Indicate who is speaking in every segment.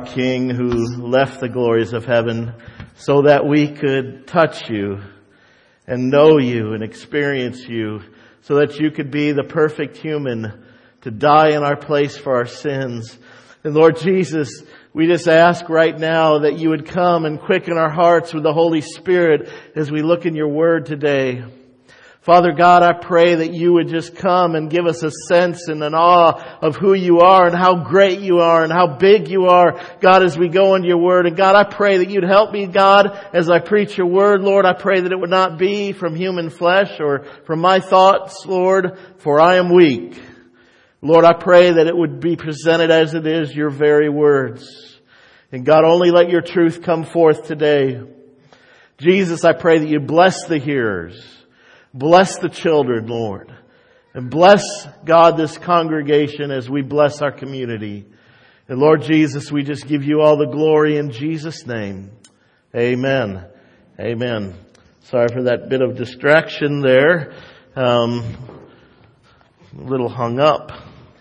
Speaker 1: King who left the glories of heaven so that we could touch you and know you and experience you, so that you could be the perfect human to die in our place for our sins. And Lord Jesus, we just ask right now that you would come and quicken our hearts with the Holy Spirit as we look in your word today. Father God, I pray that you would just come and give us a sense and an awe of who you are and how great you are and how big you are, God, as we go into your word. And God, I pray that you'd help me, God, as I preach your word. Lord, I pray that it would not be from human flesh or from my thoughts, Lord, for I am weak. Lord, I pray that it would be presented as it is, your very words. And God, only let your truth come forth today. Jesus, I pray that you bless the hearers. Bless the children, Lord. And bless, God, this congregation as we bless our community. And Lord Jesus, we just give you all the glory in Jesus' name. Amen. Amen. Sorry for that bit of distraction there. A little hung up.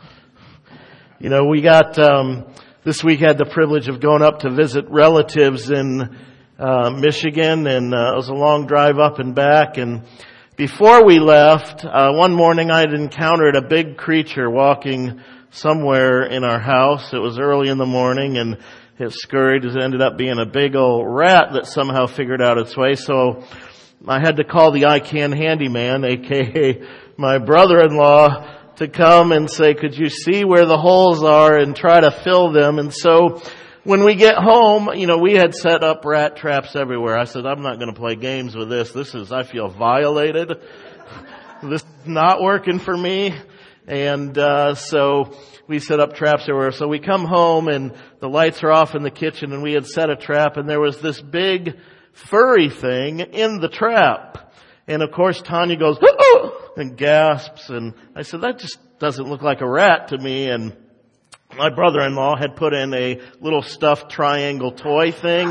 Speaker 1: You know, we got, this week had the privilege of going up to visit relatives in Michigan, and it was a long drive up and back. And before we left, one morning I had encountered a big creature walking somewhere in our house. It was early in the morning, and it scurried. It ended up being a big old rat that somehow figured out its way. So I had to call the ICANN handyman, aka my brother-in-law, to come and say, could you see where the holes are and try to fill them? And so when we get home, you know, we had set up rat traps everywhere. I said, I'm not going to play games with this. I feel violated. This is not working for me. And so we set up traps everywhere. So we come home and the lights are off in the kitchen, and we had set a trap, and there was this big furry thing in the trap. And of course Tanya goes, oh, and gasps. And I said, that just doesn't look like a rat to me. And my brother-in-law had put in a little stuffed triangle toy thing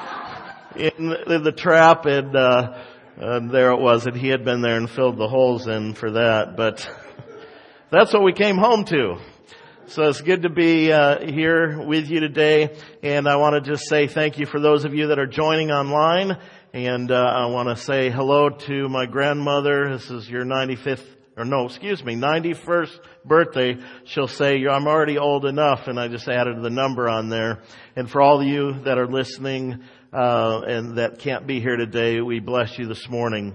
Speaker 1: in the trap, and there it was, and he had been there and filled the holes in for that. But that's what we came home to. So it's good to be here with you today, and I want to just say thank you for those of you that are joining online, and I want to say hello to my grandmother. This is your 91st birthday. She'll say, I'm already old enough, and I just added the number on there. And for all of you that are listening and that can't be here today, we bless you this morning.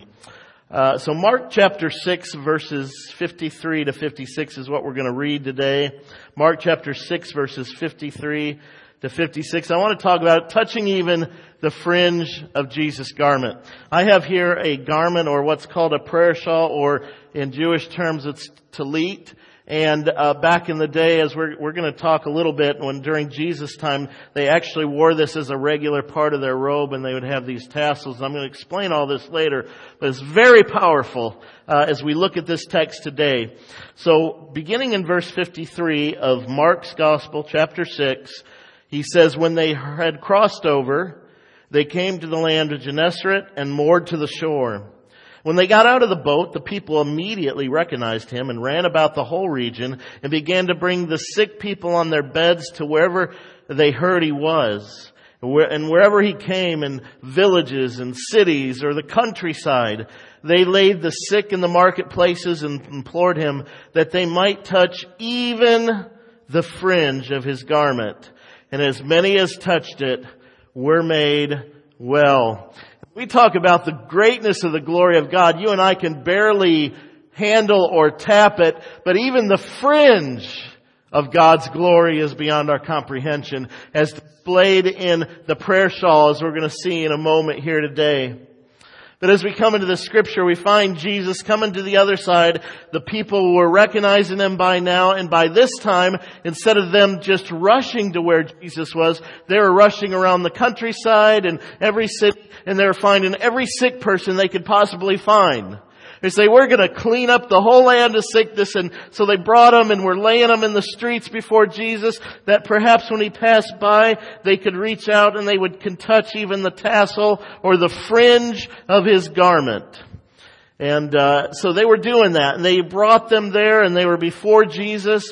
Speaker 1: So Mark chapter 6 verses 53 to 56 is what we're going to read today. Mark chapter 6 verses 53 to 56. I want to talk about touching even the fringe of Jesus' garment. I have here a garment, or what's called a prayer shawl, or in Jewish terms it's talit. And back in the day, as we're going to talk a little bit, when during Jesus' time, they actually wore this as a regular part of their robe, and they would have these tassels. I'm going to explain all this later, but it's very powerful as we look at this text today. So beginning in verse 53 of Mark's Gospel, chapter 6, he says, when they had crossed over, they came to the land of Gennesaret and moored to the shore. When they got out of the boat, the people immediately recognized him and ran about the whole region and began to bring the sick people on their beds to wherever they heard he was. And wherever he came, in villages and cities or the countryside, they laid the sick in the marketplaces and implored him that they might touch even the fringe of his garment. And as many as touched it were made well. We talk about the greatness of the glory of God. You and I can barely handle or tap it, but even the fringe of God's glory is beyond our comprehension, as displayed in the prayer shawl, as we're going to see in a moment here today. But as we come into the scripture, we find Jesus coming to the other side. The people were recognizing him by now, and by this time, instead of them just rushing to where Jesus was, they were rushing around the countryside and every city, and they were finding every sick person they could possibly find. They say, we're going to clean up the whole land of sickness. And so they brought them and were laying them in the streets before Jesus, that perhaps when he passed by, they could reach out and they can touch even the tassel or the fringe of his garment. And so they were doing that. And they brought them there and they were before Jesus.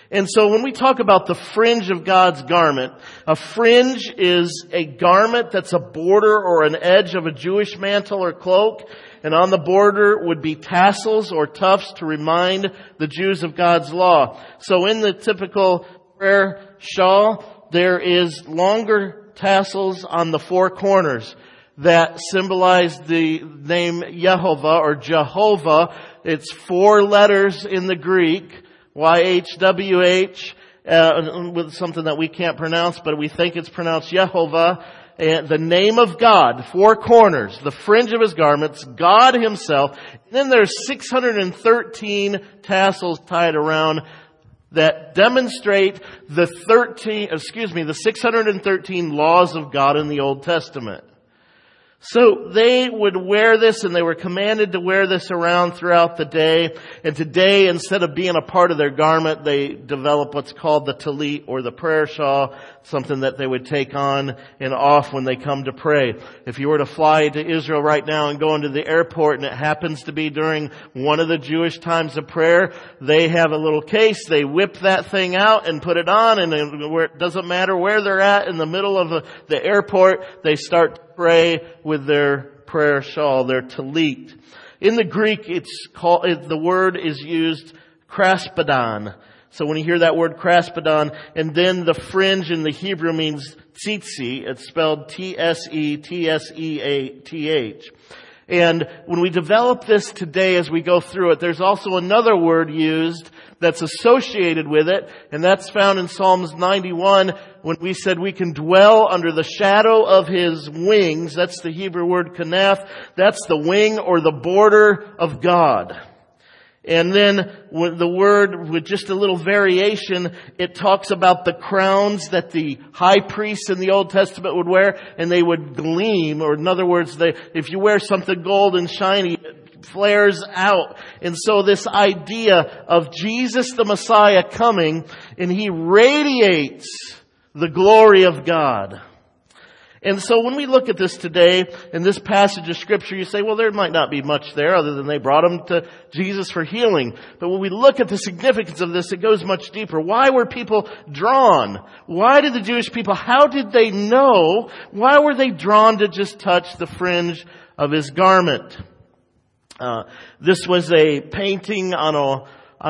Speaker 1: And so when we talk about the fringe of God's garment, a fringe is a garment that's a border or an edge of a Jewish mantle or cloak. And on the border would be tassels or tufts to remind the Jews of God's law. So in the typical prayer shawl, there is longer tassels on the four corners that symbolize the name Yehovah or Jehovah. It's 4 letters in the Greek. YHWH, with something that we can't pronounce, but we think it's pronounced Yehovah. And the name of God, 4 corners, the fringe of His garments, God Himself. And then there's 613 tassels tied around that demonstrate the 613 laws of God in the Old Testament. So they would wear this, and they were commanded to wear this around throughout the day. And today, instead of being a part of their garment, they develop what's called the talit or the prayer shawl, something that they would take on and off when they come to pray. If you were to fly to Israel right now and go into the airport, and it happens to be during one of the Jewish times of prayer, they have a little case. They whip that thing out and put it on, and it doesn't matter where they're at in the middle of the airport, they start to pray with their prayer shawl, their talit. In the Greek, the word is used kraspedon. So when you hear that word kraspedon, and then the fringe in the Hebrew means tzitzi. It's spelled Tsetseath. And when we develop this today as we go through it, there's also another word used that's associated with it, and that's found in Psalms 91 when we said we can dwell under the shadow of His wings. That's the Hebrew word kanaf. That's the wing or the border of God. And then with the word, with just a little variation, it talks about the crowns that the high priests in the Old Testament would wear, and they would gleam, or in other words, if you wear something gold and shiny, it flares out. And so this idea of Jesus the Messiah coming, and He radiates the glory of God. And so when we look at this today, in this passage of Scripture, you say, well, there might not be much there other than they brought him to Jesus for healing. But when we look at the significance of this, it goes much deeper. Why were people drawn? Why did the Jewish people, how did they know? Why were they drawn to just touch the fringe of His garment? This was a painting on a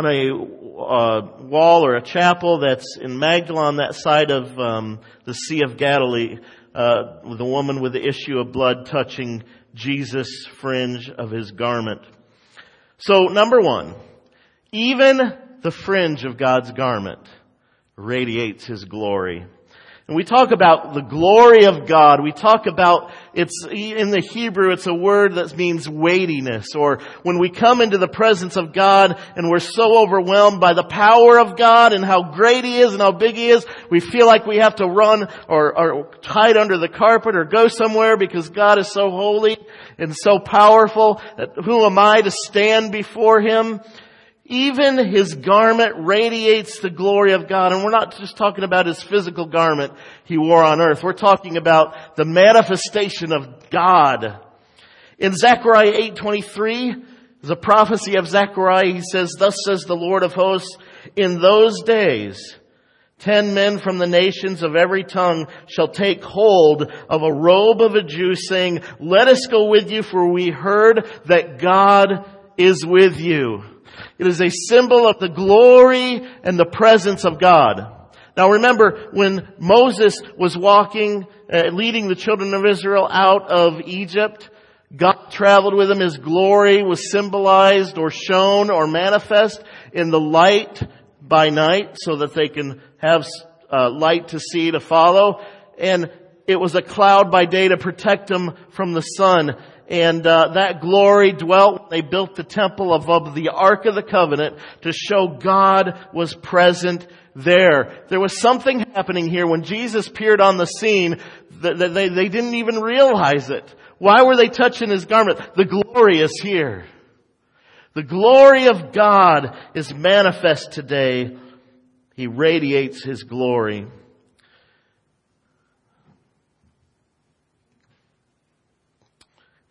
Speaker 1: wall or a chapel that's in Magdala on that side of the Sea of Galilee. With a woman with the issue of blood touching Jesus' fringe of His garment. So, number 1, even the fringe of God's garment radiates His glory. And we talk about the glory of God. We talk about, in the Hebrew, it's a word that means weightiness. Or when we come into the presence of God and we're so overwhelmed by the power of God and how great He is and how big He is, we feel like we have to run or hide under the carpet or go somewhere because God is so holy and so powerful that who am I to stand before Him? Even His garment radiates the glory of God. And we're not just talking about His physical garment He wore on earth. We're talking about the manifestation of God. In Zechariah 8:23, there's a prophecy of Zechariah. He says, thus says the Lord of hosts, in those days, 10 men from the nations of every tongue shall take hold of a robe of a Jew, saying, let us go with you, for we heard that God is with you. It is a symbol of the glory and the presence of God. Now remember, when Moses was leading the children of Israel out of Egypt, God traveled with him. His glory was symbolized or shown or manifest in the light by night so that they can have light to see, to follow. And it was a cloud by day to protect them from the sun. And that glory dwelt. They built the temple above the Ark of the Covenant to show God was present there. There was something happening here when Jesus appeared on the scene that they didn't even realize it. Why were they touching His garment? The glory is here. The glory of God is manifest today. He radiates His glory.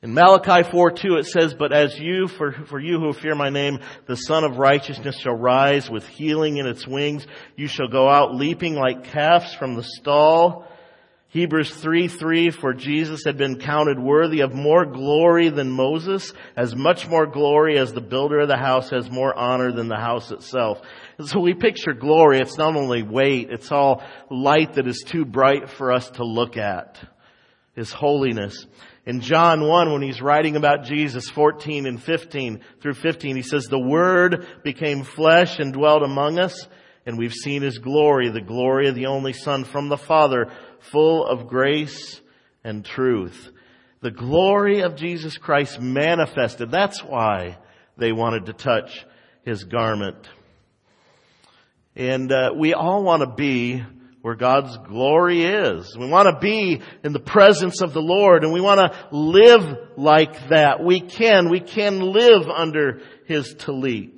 Speaker 1: In Malachi 4:2 it says, "But as you, for you who fear my name, the Son of Righteousness shall rise with healing in its wings. You shall go out leaping like calves from the stall." Hebrews 3:3, "For Jesus had been counted worthy of more glory than Moses, as much more glory as the builder of the house has more honor than the house itself." And so we picture glory. It's not only weight, it's all light that is too bright for us to look at. His holiness. In John 1, when he's writing about Jesus, 14 and 15 through 15, he says, "The Word became flesh and dwelt among us, and we've seen His glory, the glory of the only Son from the Father, full of grace and truth." The glory of Jesus Christ manifested. That's why they wanted to touch His garment. And we all want to be where God's glory is. We want to be in the presence of the Lord, and we want to live like that. We can live under His talit.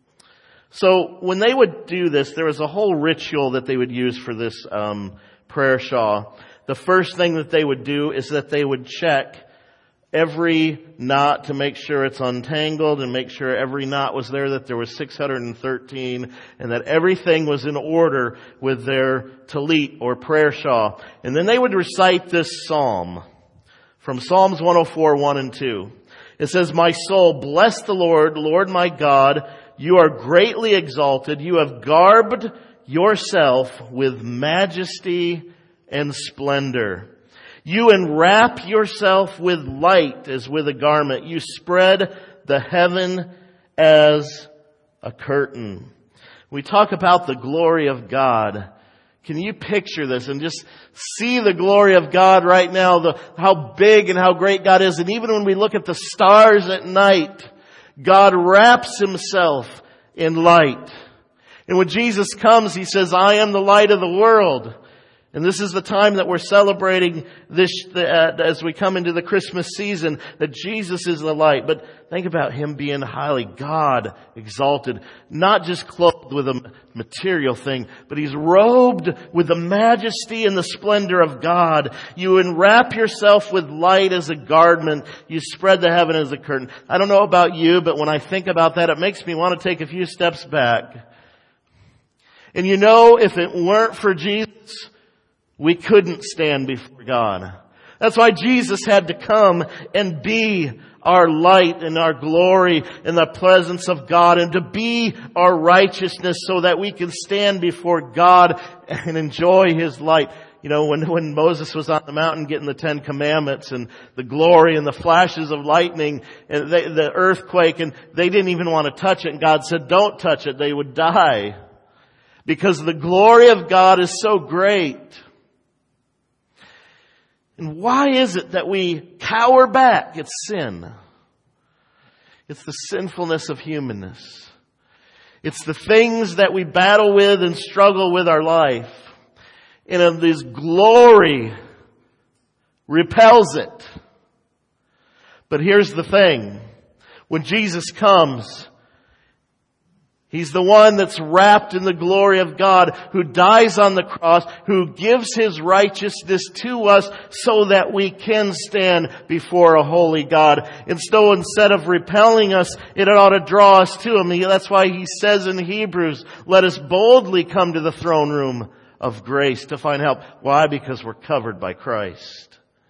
Speaker 1: So when they would do this, there was a whole ritual that they would use for this prayer shawl. The first thing that they would do is that they would check every knot to make sure it's untangled and make sure every knot was there, that there was 613, and that everything was in order with their talit or prayer shawl. And then they would recite this psalm from Psalms 104, 1 and 2. It says, "My soul, bless the Lord, Lord my God. You are greatly exalted. You have garbed yourself with majesty and splendor. You enwrap yourself with light as with a garment. You spread the heaven as a curtain." We talk about the glory of God. Can you picture this and just see the glory of God right now, how big and how great God is? And even when we look at the stars at night, God wraps Himself in light. And when Jesus comes, He says, "I am the light of the world." And this is the time that we're celebrating this as we come into the Christmas season, that Jesus is the light. But think about Him being highly God exalted, not just clothed with a material thing, but He's robed with the majesty and the splendor of God. You enwrap yourself with light as a garment. You spread the heaven as a curtain. I don't know about you, but when I think about that, it makes me want to take a few steps back. And you know, if it weren't for Jesus, we couldn't stand before God. That's why Jesus had to come and be our light and our glory in the presence of God, and to be our righteousness so that we can stand before God and enjoy His light. You know, when Moses was on the mountain getting the 10 Commandments and the glory and the flashes of lightning and the earthquake, and they didn't even want to touch it, and God said, "Don't touch it, they would die." Because the glory of God is so great. And why is it that we cower back? It's sin. It's the sinfulness of humanness. It's the things that we battle with and struggle with our life. And this glory repels it. But here's the thing. When Jesus comes, He's the one that's wrapped in the glory of God, who dies on the cross, who gives His righteousness to us so that we can stand before a holy God. And so instead of repelling us, it ought to draw us to Him. That's why He says in Hebrews, "Let us boldly come to the throne room of grace to find help." Why? Because we're covered by Christ.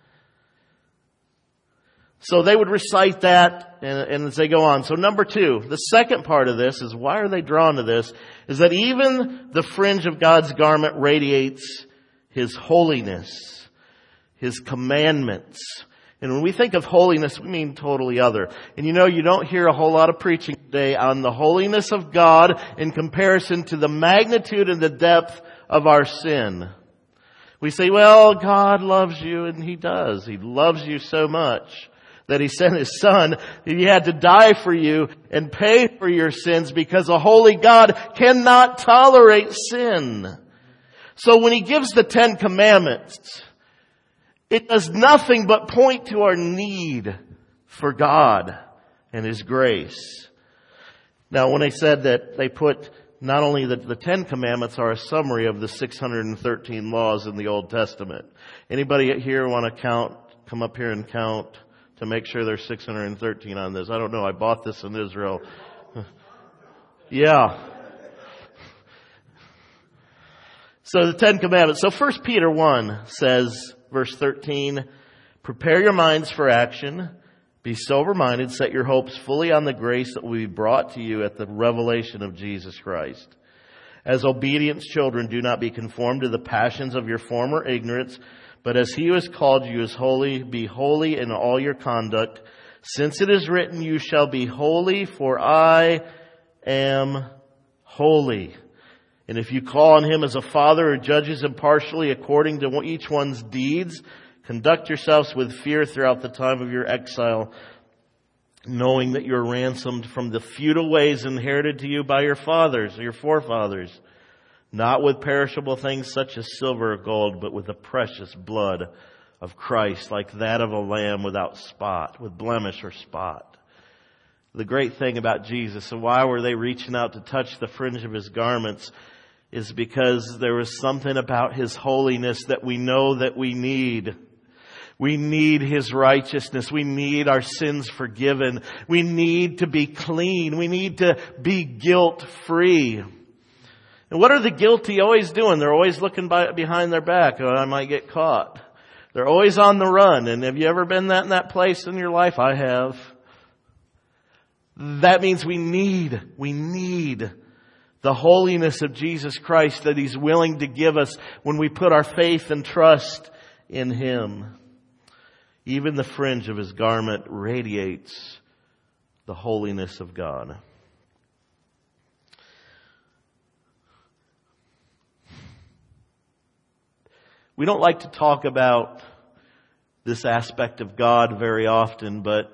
Speaker 1: So they would recite that, and as they go on. So number 2, the second part of this is, why are they drawn to this? Is that even the fringe of God's garment radiates His holiness, His commandments. And when we think of holiness, we mean totally other. And you know, you don't hear a whole lot of preaching today on the holiness of God in comparison to the magnitude and the depth of our sin. We say, well, God loves you, and He does. He loves you so much that He sent His Son. He had to die for you and pay for your sins, because a holy God cannot tolerate sin. So when He gives the 10 Commandments, it does nothing but point to our need for God and His grace. Now, when I said that they put not only the 10 Commandments are a summary of the 613 laws in the Old Testament. Anybody here want to come up here and count to make sure there's 613 on this. I don't know. I bought this in Israel. Yeah. So the Ten Commandments. So 1 Peter 1 says, verse 13, prepare your minds for action. Be sober-minded. Set your hopes fully on the grace that will be brought to you at the revelation of Jesus Christ. As obedient children, do not be conformed to the passions of your former ignorance, but as He who has called you is holy, be holy in all your conduct. Since it is written, you shall be holy, for I am holy. And if you call on Him as a Father who judges impartially according to each one's deeds, conduct yourselves with fear throughout the time of your exile, knowing that you're ransomed from the futile ways inherited to you by your fathers, or your forefathers, not with perishable things such as silver or gold, but with the precious blood of Christ, like that of a lamb without spot, with blemish or spot. The great thing about Jesus, and why were they reaching out to touch the fringe of His garments, is because there was something about His holiness that we know that we need. We need His righteousness. We need our sins forgiven. We need to be clean. We need to be guilt-free. And what are the guilty always doing? They're always looking behind their back. Oh, I might get caught. They're always on the run. And have you ever been in that place in your life? I have. That means we need the holiness of Jesus Christ that He's willing to give us when we put our faith and trust in Him. Even the fringe of His garment radiates the holiness of God. We don't like to talk about this aspect of God very often, but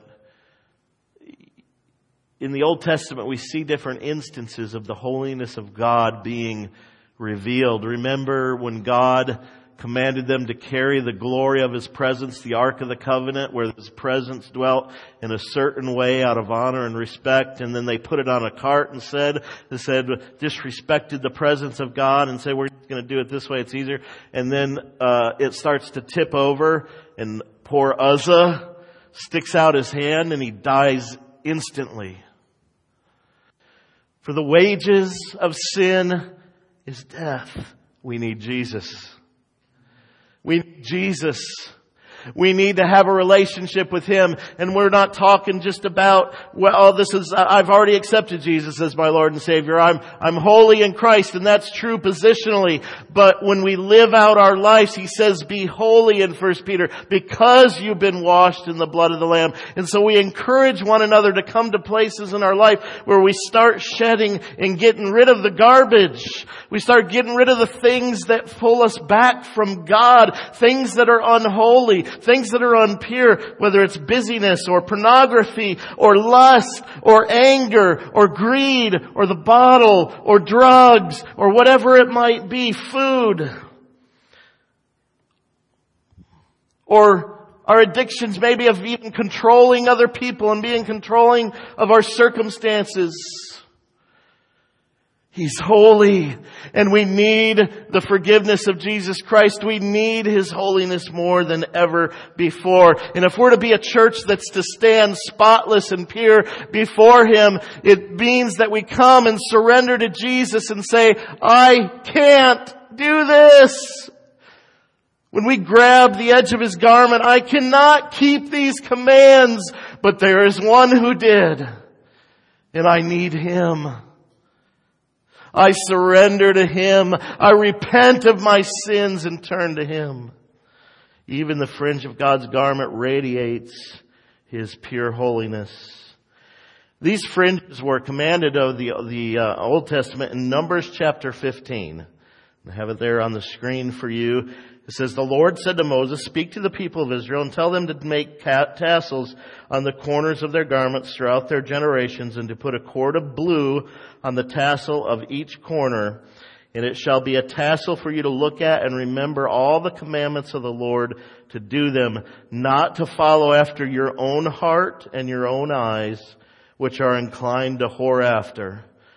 Speaker 1: in the Old Testament we see different instances of the holiness of God being revealed. Remember when God commanded them to carry the glory of His presence, the Ark of the Covenant, where His presence dwelt in a certain way out of honor and respect, and then they put it on a cart and disrespected the presence of God and said, we're going to do it this way, it's easier. And then it starts to tip over, and poor Uzzah sticks out his hand and he dies instantly. For the wages of sin is death. We need Jesus. We need Jesus. We need to have a relationship with Him. And we're not talking just about, well, I've already accepted Jesus as my Lord and Savior. I'm holy in Christ, and that's true positionally. But when we live out our lives, He says, be holy in 1 Peter, because you've been washed in the blood of the Lamb. And so we encourage one another to come to places in our life where we start shedding and getting rid of the garbage. We start getting rid of the things that pull us back from God, things that are unholy, things that are impure, whether it's busyness or pornography or lust or anger or greed or the bottle or drugs or whatever it might be, food. Or our addictions maybe of even controlling other people and being controlling of our circumstances. He's holy, and we need the forgiveness of Jesus Christ. We need His holiness more than ever before. And if we're to be a church that's to stand spotless and pure before Him, it means that we come and surrender to Jesus and say, I can't do this. When we grab the edge of His garment, I cannot keep these commands, but there is one who did, and I need Him. I surrender to Him. I repent of my sins and turn to Him. Even the fringe of God's garment radiates His pure holiness. These fringes were commanded of the Old Testament in Numbers chapter 15. I have it there on the screen for you. It says, the Lord said to Moses, speak to the people of Israel and tell them to make tassels on the corners of their garments throughout their generations, and to put a cord of blue on the tassel of each corner. And it shall be a tassel for you to look at and remember all the commandments of the Lord, to do them, not to follow after your own heart and your own eyes, which are inclined to whore after.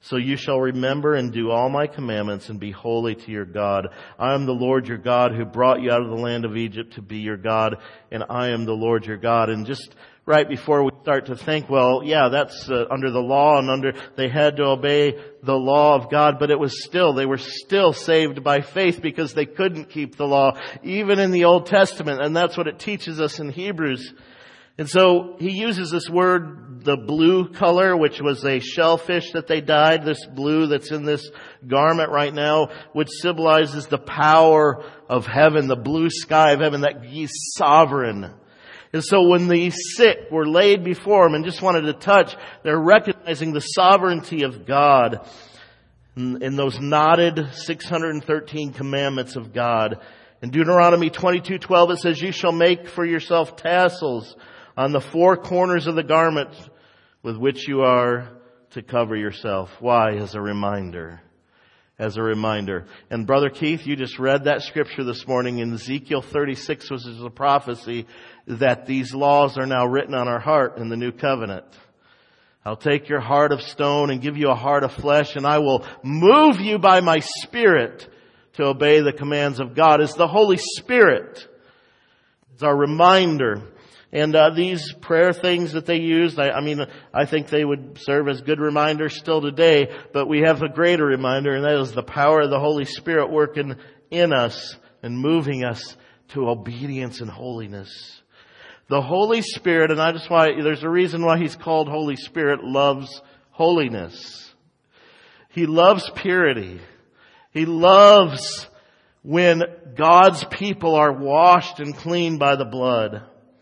Speaker 1: So you shall remember and do all my commandments and be holy to your God. I am the Lord your God who brought you out of the land of Egypt to be your God, and I am the Lord your God. And just right before we start to think, well, yeah, that's under the law and they had to obey the law of God, but they were still saved by faith because they couldn't keep the law, even in the Old Testament. And that's what it teaches us in Hebrews. And so he uses this word, the blue color, which was a shellfish that they dyed, this blue that's in this garment right now, which symbolizes the power of heaven, the blue sky of heaven, that he's sovereign. And so when the sick were laid before him and just wanted to touch, they're recognizing the sovereignty of God in those knotted 613 commandments of God. In Deuteronomy 22:12 it says, you shall make for yourself tassels on the four corners of the garment with which you are to cover yourself. Why? As a reminder. As a reminder. And Brother Keith, you just read that scripture this morning in Ezekiel 36, which is a prophecy that these laws are now written on our heart in the new covenant. I'll take your heart of stone and give you a heart of flesh, and I will move you by my Spirit to obey the commands of God. It's the Holy Spirit. It's our reminder. And these prayer things that they used, I think they would serve as good reminders still today, but we have a greater reminder, and that is the power of the Holy Spirit working in us and moving us to obedience and holiness. The Holy Spirit, and there's a reason why He's called Holy Spirit, loves holiness. He loves purity. He loves when God's people are washed and cleaned by the blood.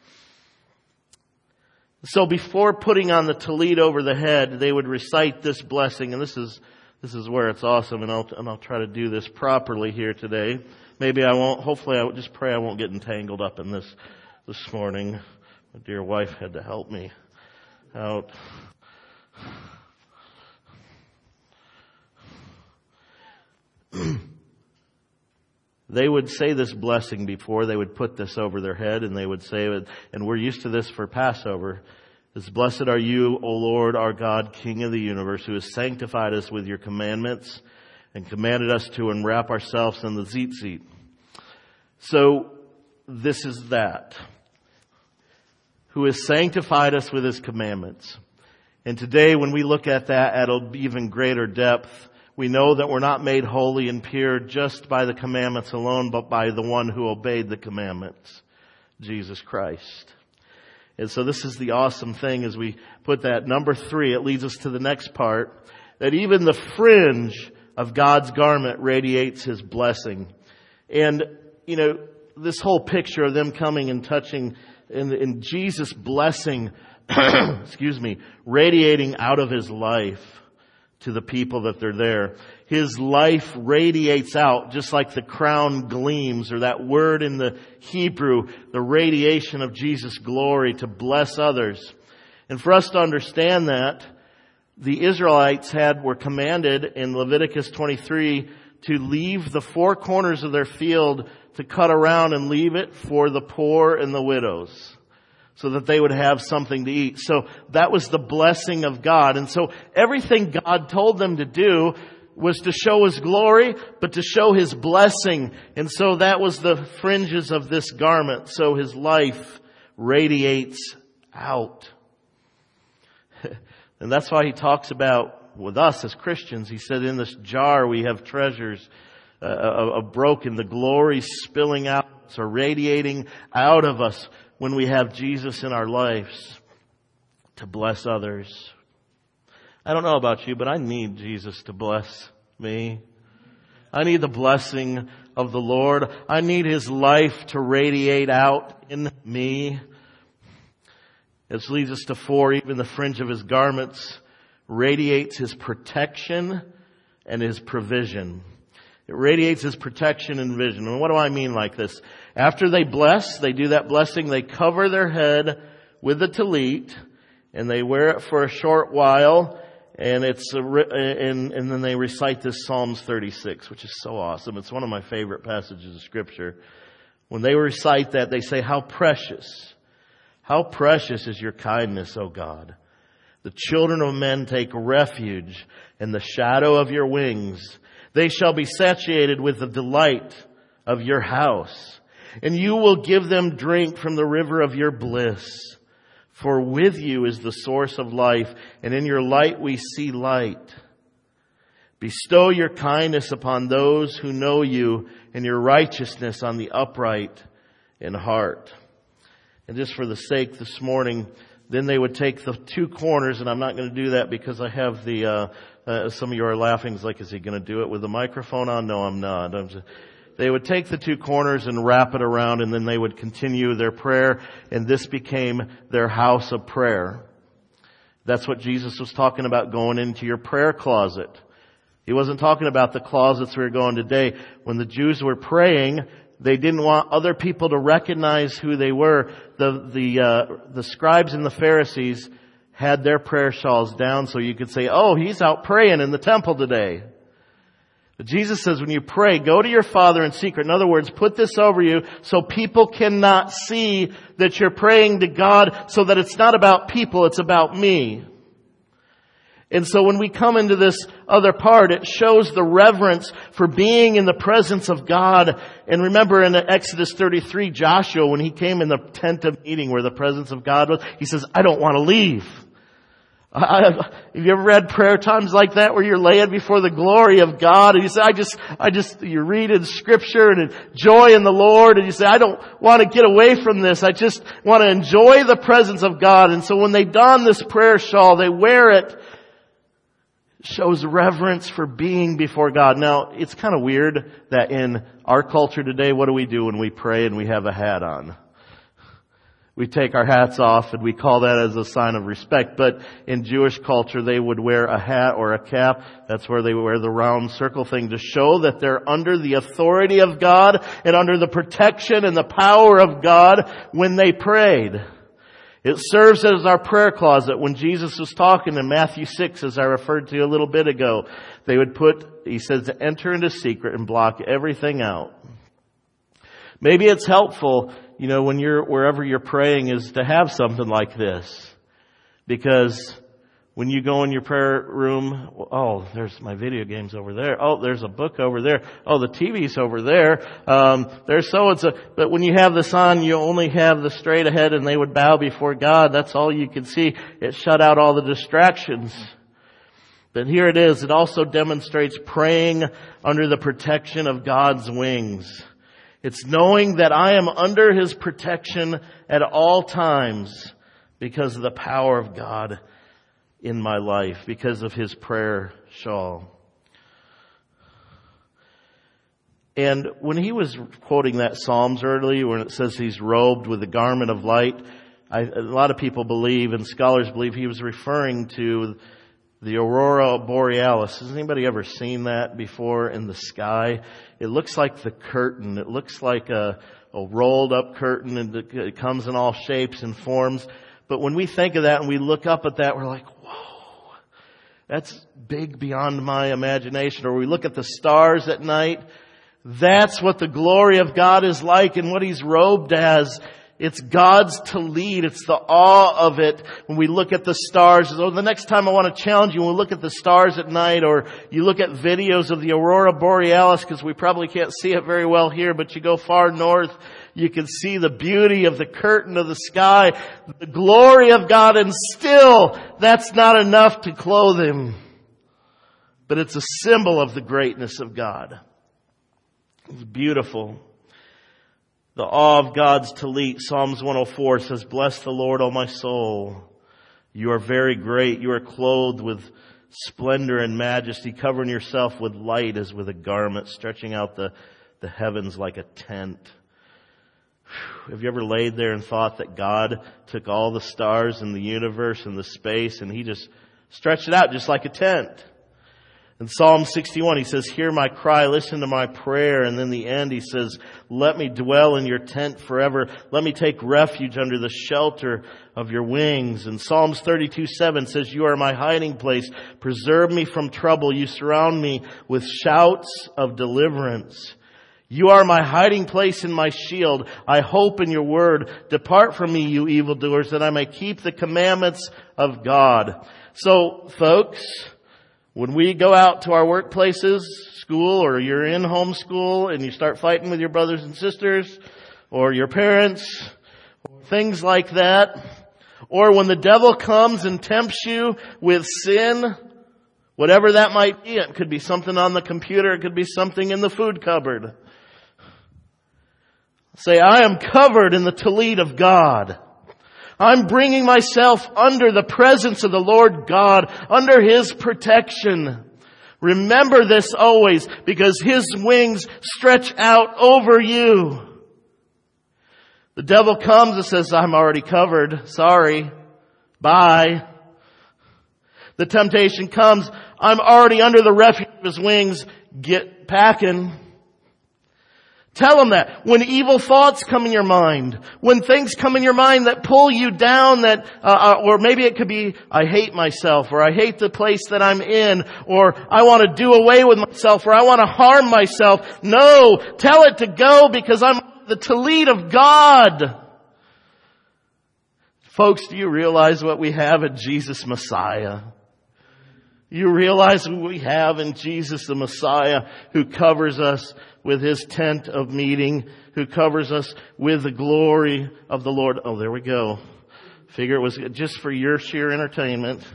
Speaker 1: So before putting on the tallit over the head, they would recite this blessing, and this is where it's awesome, and I'll try to do this properly here today. Maybe I won't. Hopefully, I just pray I won't get entangled up in this morning. My dear wife had to help me out. They would say this blessing before they would put this over their head, and they would say it, and we're used to this for Passover. It's, blessed are you, O Lord, our God, King of the universe, who has sanctified us with your commandments and commanded us to enwrap ourselves in the tzitzit. So this is that. Who has sanctified us with his commandments. And today when we look at that at an even greater depth, we know that we're not made holy and pure just by the commandments alone, but by the one who obeyed the commandments, Jesus Christ. And so this is the awesome thing as we put that. Number 3, it leads us to the next part, that even the fringe of God's garment radiates His blessing. And, this whole picture of them coming and touching and Jesus' blessing, radiating out of His life to the people that they're there. His life radiates out just like the crown gleams, or that word in the Hebrew, the radiation of Jesus' glory to bless others. And for us to understand that, the Israelites were commanded in Leviticus 23 to leave the four corners of their field, to cut around and leave it for the poor and the widows, so that they would have something to eat. So that was the blessing of God. And so everything God told them to do was to show His glory, but to show His blessing. And so that was the fringes of this garment. So His life radiates out. And that's why He talks about with us as Christians. He said, in this jar we have treasures of broken, the glory spilling out, so radiating out of us when we have Jesus in our lives to bless others. I don't know about you, but I need Jesus to bless me. I need the blessing of the Lord. I need His life to radiate out in me. This leads us to 4, even the fringe of His garments radiates His protection and His provision. It radiates His protection and vision. And what do I mean like this? After they do that blessing, they cover their head with the tallit, and they wear it for a short while, and and then they recite this Psalms 36, which is so awesome. It's one of my favorite passages of Scripture. When they recite that, they say, how precious is your kindness, O God. The children of men take refuge in the shadow of your wings. They shall be satiated with the delight of your house. And you will give them drink from the river of your bliss. For with you is the source of life, and in your light we see light. Bestow your kindness upon those who know you, and your righteousness on the upright in heart. And just for the sake this morning, then they would take the two corners, and I'm not going to do that because I have the, some of you are laughing, like, is he going to do it with the microphone on? No, I'm not. They would take the two corners and wrap it around, and then they would continue their prayer, and this became their house of prayer. That's what Jesus was talking about, going into your prayer closet. He wasn't talking about the closets we are going today. When the Jews were praying, they didn't want other people to recognize who they were. The scribes and the Pharisees had their prayer shawls down so you could say, oh, he's out praying in the temple today. But Jesus says when you pray, go to your Father in secret. In other words, put this over you so people cannot see that you're praying to God, so that it's not about people, it's about me. And so when we come into this other part, it shows the reverence for being in the presence of God. And remember in Exodus 33, Joshua, when he came in the tent of meeting where the presence of God was, he says, I don't want to leave. Have you ever read prayer times like that where you're laying before the glory of God and you say, you read in scripture and joy in the Lord and you say, I don't want to get away from this. I just want to enjoy the presence of God. And so when they don this prayer shawl, they wear it. Shows reverence for being before God. Now, it's kind of weird that in our culture today, what do we do when we pray and we have a hat on? We take our hats off and we call that as a sign of respect. But in Jewish culture, they would wear a hat or a cap. That's where they wear the round circle thing to show that they're under the authority of God and under the protection and the power of God when they prayed. It serves as our prayer closet. When Jesus was talking in Matthew 6, as I referred to a little bit ago, they would he says, to enter into secret and block everything out. Maybe it's helpful, when wherever you're praying is to have something like this. Because when you go in your prayer room, oh, there's my video games over there. Oh, there's a book over there. Oh, the TV's over there. There's so-and-so. But when you have this on, you only have the straight ahead and they would bow before God. That's all you can see. It shut out all the distractions. But here it is. It also demonstrates praying under the protection of God's wings. It's knowing that I am under His protection at all times because of the power of God in my life, because of His prayer shawl. And when he was quoting that Psalms earlier, when it says he's robed with a garment of light, a lot of people believe, and scholars believe, he was referring to the aurora borealis. Has anybody ever seen that before in the sky? It looks like the curtain. It looks like a rolled up curtain, and it comes in all shapes and forms. But when we think of that and we look up at that, we're like, whoa, that's big beyond my imagination. Or we look at the stars at night. That's what the glory of God is like and what He's robed as. It's God's to lead. It's the awe of it when we look at the stars. So the next time I want to challenge you, when we look at the stars at night, or you look at videos of the aurora borealis, because we probably can't see it very well here, but you go far north, you can see the beauty of the curtain of the sky, the glory of God, and still that's not enough to clothe Him. But it's a symbol of the greatness of God. It's beautiful. The awe of God's tallit. Psalms 104 says, bless the Lord, O my soul. You are very great. You are clothed with splendor and majesty, covering yourself with light as with a garment, stretching out the heavens like a tent. Have you ever laid there and thought that God took all the stars in the universe and the space and He just stretched it out just like a tent? In Psalm 61, he says, hear my cry, listen to my prayer. And then the end, he says, let me dwell in your tent forever. Let me take refuge under the shelter of your wings. And Psalms 32:7 says, you are my hiding place. Preserve me from trouble. You surround me with shouts of deliverance. You are my hiding place and my shield. I hope in your word. Depart from me, you evildoers, that I may keep the commandments of God. So, folks, when we go out to our workplaces, school, or you're in homeschool and you start fighting with your brothers and sisters or your parents, things like that, or when the devil comes and tempts you with sin, whatever that might be, it could be something on the computer, it could be something in the food cupboard. Say, I am covered in the tallit of God. I'm bringing myself under the presence of the Lord God, under His protection. Remember this always, because His wings stretch out over you. The devil comes and says, I'm already covered. Sorry. Bye. The temptation comes, I'm already under the refuge of His wings. Get packing. Tell him that. When evil thoughts come in your mind, when things come in your mind that pull you down, that, or maybe it could be, I hate myself, or I hate the place that I'm in, or I want to do away with myself, or I want to harm myself. No, tell it to go, because I'm the tallit of God. Folks, do you realize what we have in Jesus Messiah? You realize what we have in Jesus the Messiah, who covers us with His tent of meeting, who covers us with the glory of the Lord. Oh, there we go. Figure it was just for your sheer entertainment.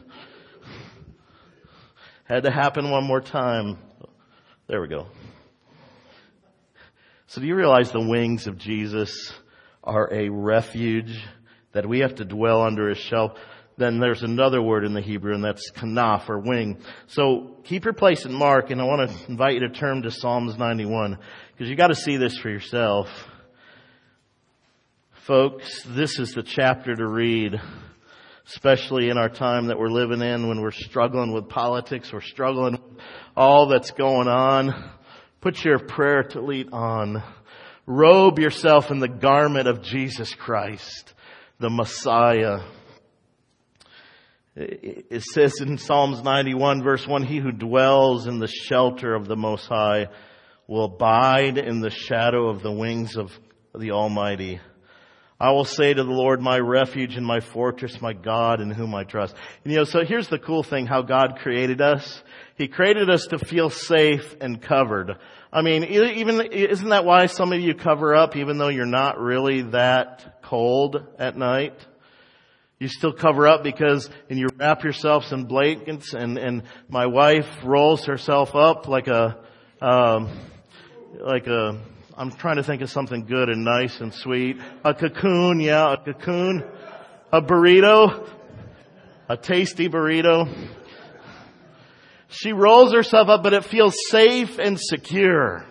Speaker 1: Had to happen one more time. There we go. So do you realize the wings of Jesus are a refuge that we have to dwell under His shelf? Then there's another word in the Hebrew, and that's kanaf, or wing. So keep your place in Mark, and I want to invite you to turn to Psalms 91, because you got to see this for yourself. Folks, this is the chapter to read, especially in our time that we're living in, when we're struggling with politics, we're struggling with all that's going on. Put your prayer tallit on. Robe yourself in the garment of Jesus Christ, the Messiah. It says in Psalms 91 verse 1, He who dwells in the shelter of the Most High will abide in the shadow of the wings of the Almighty. I will say to the Lord, my refuge and my fortress, my God in whom I trust. And so here's the cool thing, how God created us. He created us to feel safe and covered. I mean, isn't that why some of you cover up even though you're not really that cold at night? You still cover up and you wrap yourselves in blankets, and my wife rolls herself up like I'm trying to think of something good and nice and sweet. A cocoon, a cocoon. A burrito. A tasty burrito. She rolls herself up, but it feels safe and secure.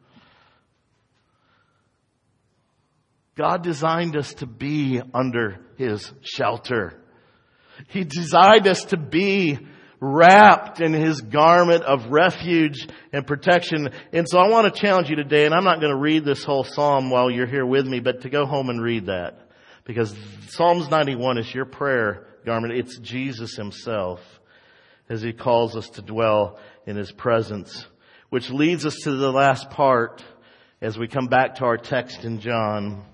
Speaker 1: God designed us to be under His shelter. He designed us to be wrapped in His garment of refuge and protection. And so I want to challenge you today, and I'm not going to read this whole psalm while you're here with me, but to go home and read that. Because Psalms 91 is your prayer garment. It's Jesus Himself as He calls us to dwell in His presence. Which leads us to the last part as we come back to our text in John.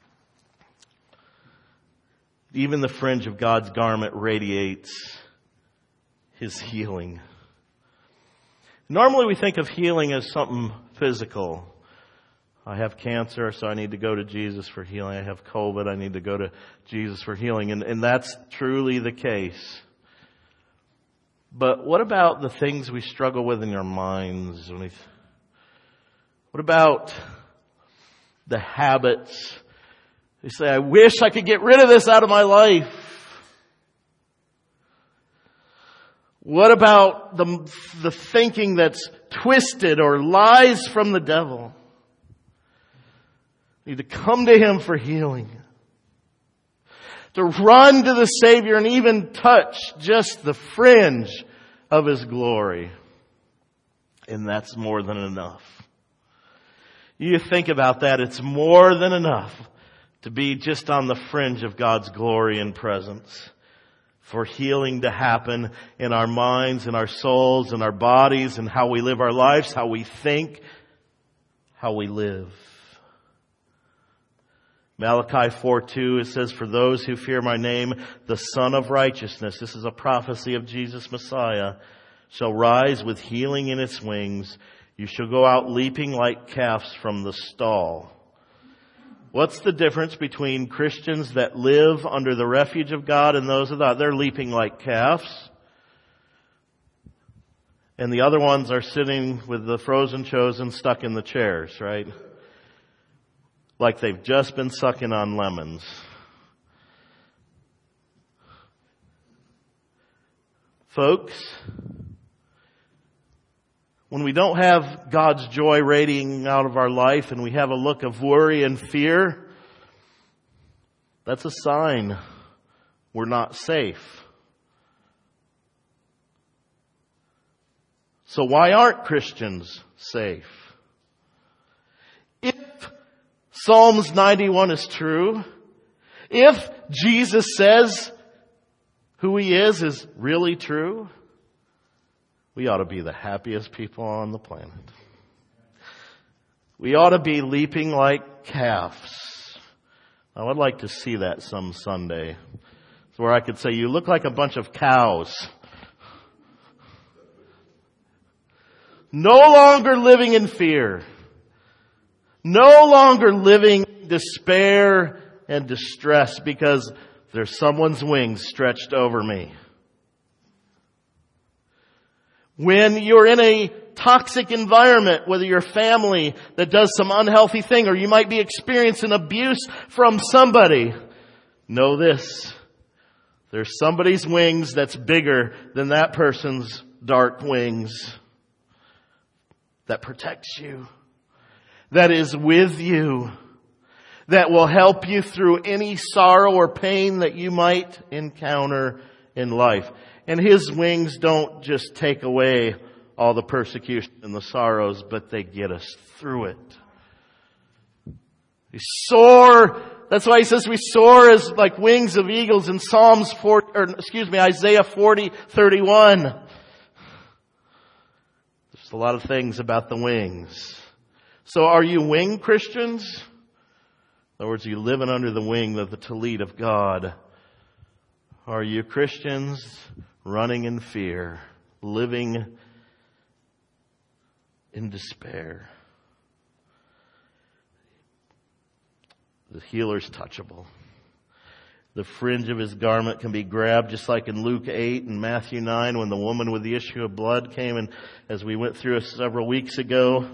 Speaker 1: Even the fringe of God's garment radiates His healing. Normally we think of healing as something physical. I have cancer, so I need to go to Jesus for healing. I have COVID, I need to go to Jesus for healing. And that's truly the case. But what about the things we struggle with in our minds? What about the habits? They say, I wish I could get rid of this out of my life. What about the thinking that's twisted or lies from the devil? You need to come to Him for healing. To run to the Savior and even touch just the fringe of His glory. And that's more than enough. You think about that, it's more than enough to be just on the fringe of God's glory and presence. For healing to happen in our minds, in our souls, in our bodies, and how we live our lives, how we think, how we live. Malachi 4:2, it says, "For those who fear my name, the Son of Righteousness," this is a prophecy of Jesus Messiah, "shall rise with healing in its wings. You shall go out leaping like calves from the stall." What's the difference between Christians that live under the refuge of God and those without? They're leaping like calves. And the other ones are sitting with the frozen chosen stuck in the chairs, right? Like they've just been sucking on lemons. Folks, when we don't have God's joy radiating out of our life and we have a look of worry and fear, that's a sign we're not safe. So why aren't Christians safe? If Psalms 91 is true, if Jesus says who He is really true, we ought to be the happiest people on the planet. We ought to be leaping like calves. I would like to see that some Sunday, where I could say, "You look like a bunch of cows." No longer living in fear. No longer living in despair and distress because there's someone's wings stretched over me. When you're in a toxic environment, whether your family that does some unhealthy thing or you might be experiencing abuse from somebody, know this: there's somebody's wings that's bigger than that person's dark wings, that protects you, that is with you, that will help you through any sorrow or pain that you might encounter in life. And His wings don't just take away all the persecution and the sorrows, but they get us through it. We soar. That's why He says we soar as like wings of eagles in Isaiah 40:31. There's a lot of things about the wings. So are you wing Christians? In other words, are you living under the wing of the tallit of God? Are you Christians running in fear, living in despair? The healer's touchable. The fringe of His garment can be grabbed, just like in Luke 8 and Matthew 9 when the woman with the issue of blood came, and as we went through several weeks ago.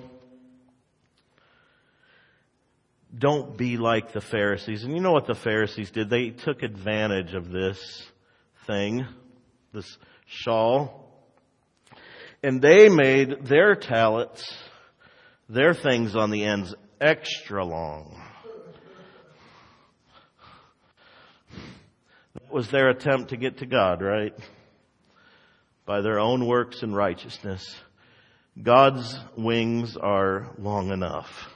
Speaker 1: Don't be like the Pharisees. And you know what the Pharisees did? They took advantage of this thing, this shawl, and they made their tallets, their things on the ends, extra long. That was their attempt to get to God, right? By their own works and righteousness. God's wings are long enough.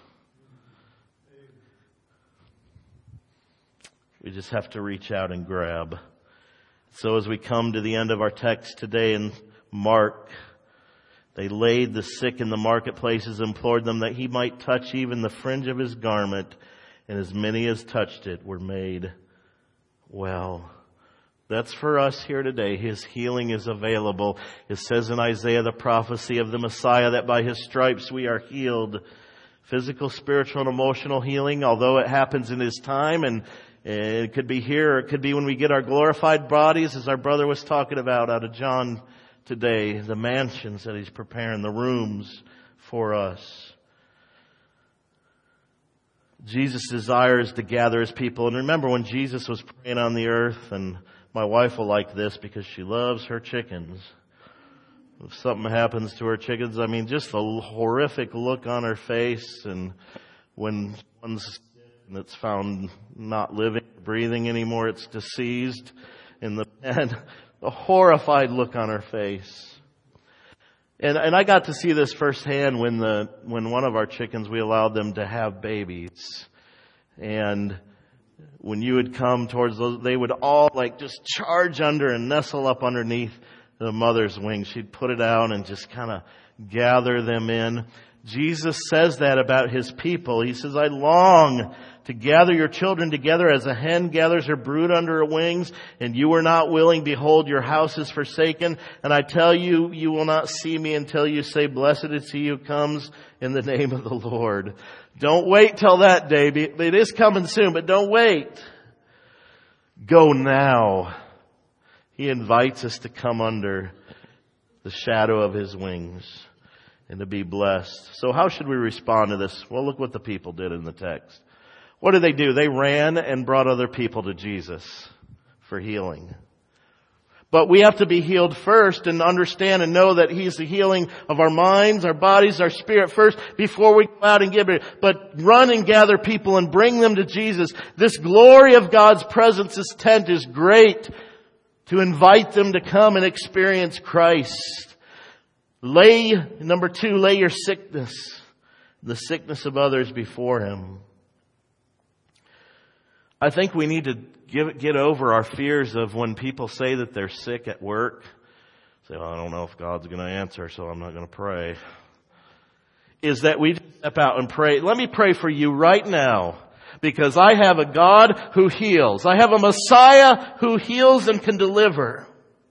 Speaker 1: We just have to reach out and grab. So as we come to the end of our text today in Mark, they laid the sick in the marketplaces, implored them that He might touch even the fringe of His garment, and as many as touched it were made well. That's for us here today. His healing is available. It says in Isaiah, the prophecy of the Messiah, that by His stripes we are healed. Physical, spiritual, and emotional healing, although it happens in His time, and it could be here, or it could be when we get our glorified bodies, as our brother was talking about out of John today, the mansions that He's preparing, the rooms for us. Jesus' desire is to gather His people. And remember when Jesus was praying on the earth, and my wife will like this because she loves her chickens. If something happens to her chickens, I mean, just the horrific look on her face, and when one's that's found not living, breathing anymore, it's deceased, and the horrified look on her face. And I got to see this firsthand when one of our chickens, we allowed them to have babies. And when you would come towards those, they would all like just charge under and nestle up underneath the mother's wing. She'd put it out and just kind of gather them in. Jesus says that about His people. He says, I long to gather your children together as a hen gathers her brood under her wings, and you were not willing. Behold, your house is forsaken. And I tell you, you will not see me until you say, blessed is he who comes in the name of the Lord. Don't wait till that day. It is coming soon, but don't wait. Go now. He invites us to come under the shadow of His wings and to be blessed. So how should we respond to this? Well, look what the people did in the text. What did they do? They ran and brought other people to Jesus for healing. But we have to be healed first and understand and know that He's the healing of our minds, our bodies, our spirit first before we go out and give it. But run and gather people and bring them to Jesus. This glory of God's presence, this tent is great to invite them to come and experience Christ. Number 2, lay your sickness, the sickness of others before Him. I think we need to get over our fears of when people say that they're sick at work. Say, well, I don't know if God's going to answer, so I'm not going to pray. Is that we step out and pray. Let me pray for you right now, because I have a God who heals. I have a Messiah who heals and can deliver.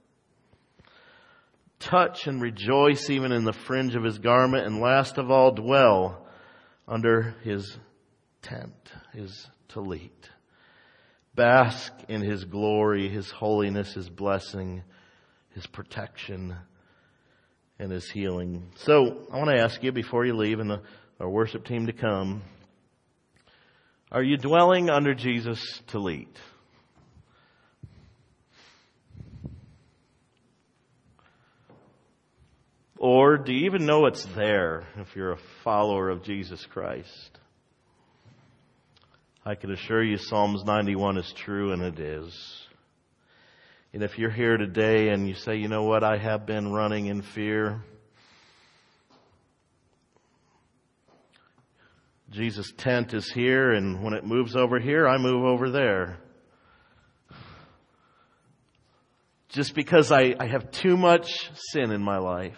Speaker 1: Touch and rejoice even in the fringe of His garment, and last of all, dwell under His tent, His talit. Bask in His glory, His holiness, His blessing, His protection, and His healing. So, I want to ask you before you leave and our worship team to come, are you dwelling under Jesus' talit? Or do you even know it's there if you're a follower of Jesus Christ? I can assure you Psalms 91 is true, and it is. And if you're here today and you say, you know what, I have been running in fear. Jesus' tent is here, and when it moves over here, I move over there. Just because I have too much sin in my life.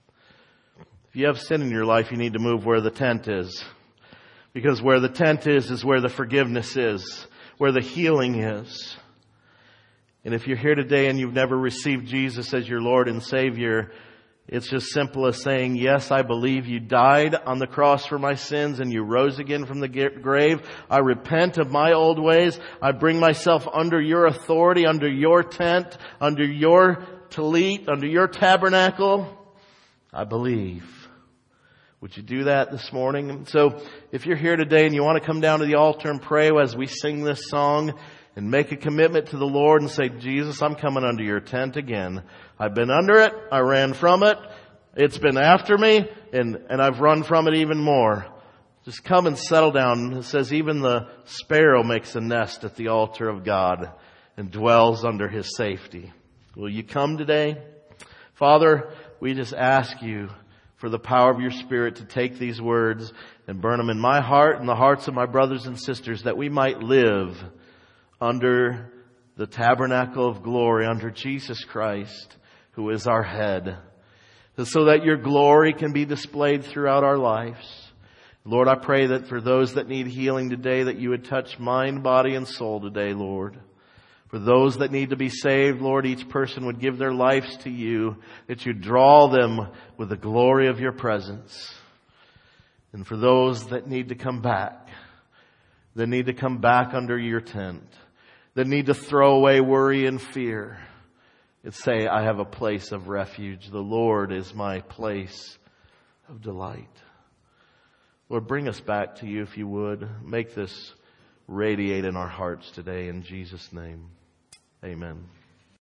Speaker 1: If you have sin in your life, you need to move where the tent is. Because where the tent is where the forgiveness is, where the healing is. And if you're here today and you've never received Jesus as your Lord and Savior, it's just simple as saying, yes, I believe you died on the cross for my sins and you rose again from the grave. I repent of my old ways. I bring myself under your authority, under your tent, under your talit, under your tabernacle. I believe. Would you do that this morning? So if you're here today and you want to come down to the altar and pray as we sing this song and make a commitment to the Lord and say, Jesus, I'm coming under your tent again. I've been under it. I ran from it. It's been after me and I've run from it even more. Just come and settle down. It says even the sparrow makes a nest at the altar of God and dwells under His safety. Will you come today? Father, we just ask you for the power of your Spirit to take these words and burn them in my heart and the hearts of my brothers and sisters, that we might live under the tabernacle of glory, under Jesus Christ, who is our head, so that your glory can be displayed throughout our lives. Lord, I pray that for those that need healing today, that you would touch mind, body, and soul today, Lord. For those that need to be saved, Lord, each person would give their lives to you, that you draw them with the glory of your presence. And for those that need to come back, that need to come back under your tent, that need to throw away worry and fear, and say, I have a place of refuge. The Lord is my place of delight. Lord, bring us back to you if you would. Make this radiate in our hearts today in Jesus' name. Amen.